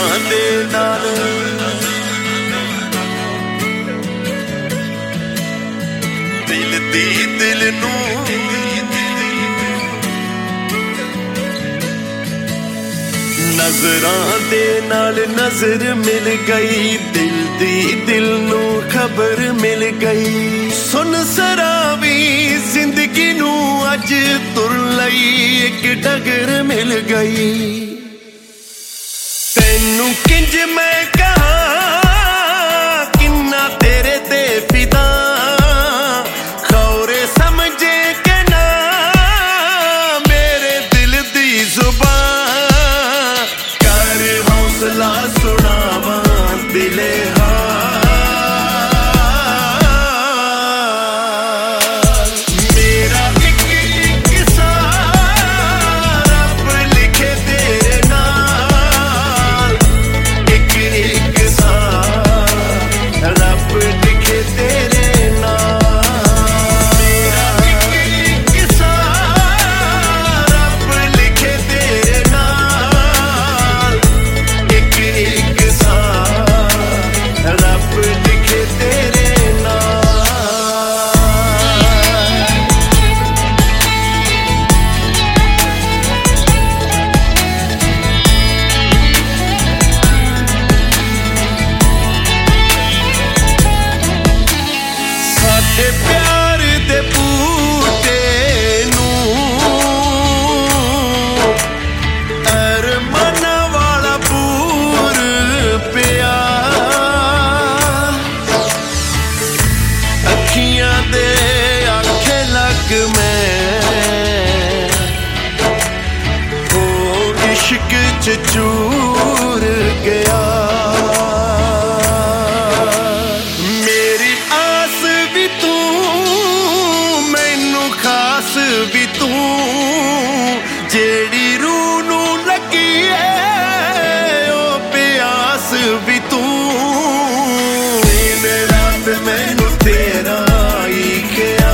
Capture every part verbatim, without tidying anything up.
नजरां दे नाल दिल दी दिल नू नजरां दे नाल नजर मिल गई, दिल दी दिल नू खबर मिल गई। सुन सरावी जिंदगी नू अज तुर लई एक डगर मिल गई। तेनू किंज मैं कहा किन्ना तेरे ते फिदा, खौरे समझे के ना मेरे दिल दी जुबान। कर हौसला सुनावा दिले प्यार दे बूटे नू अरमाना वाला पूर पिया। अखियां दे आखे लग मैं ओ इश्क च चूर गया। भी तू जेड़ी रूह नू लगी है ओ प्यास भी तू। दिन रात मैनू तेरा ही ख्याल,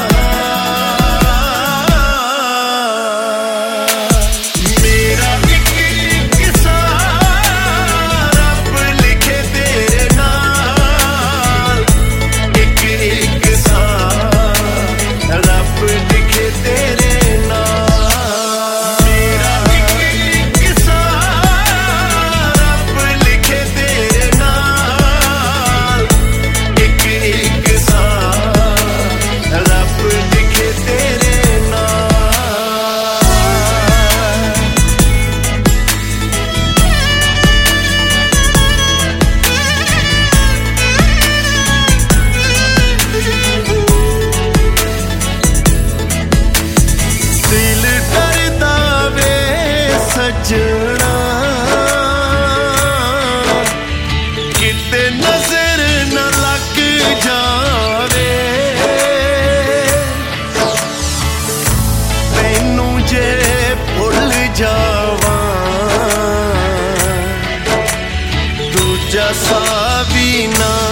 मेरा एक एक सार रब लिखे तेरे नाल। एक एक सार रब लिखे तेरे नाल, मेरा एक एक सार रब लिखे तेरे नाल। एक एक सार रब लिखे तेरे नाल। दिल डरदा वे सजना किते नजर न लग जावे। तैनू जे भुल जावा दूजा सा भी ना